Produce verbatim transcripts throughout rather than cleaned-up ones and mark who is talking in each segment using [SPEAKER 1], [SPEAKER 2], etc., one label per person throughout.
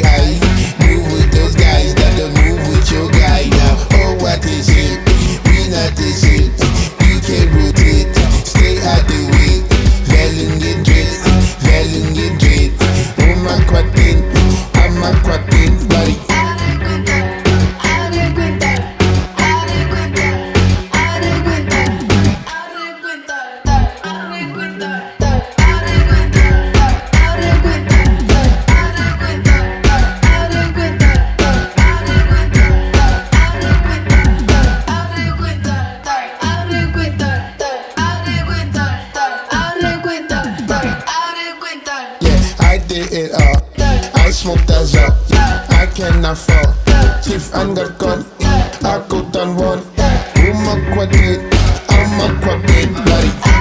[SPEAKER 1] high. Move with those guys that don't move with your guy now. Oh, what is it? We not the shit. You can rotate, stay out the way. Velling get dress, velling get dress. Oh my quatin, I'm a quatin, buddy. It up. I smoke that up. I cannot fall. Chief undercut. I go down one. I'm a quadrit. I'm a quadrit, buddy.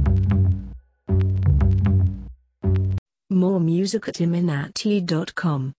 [SPEAKER 2] More music at iminati dot com.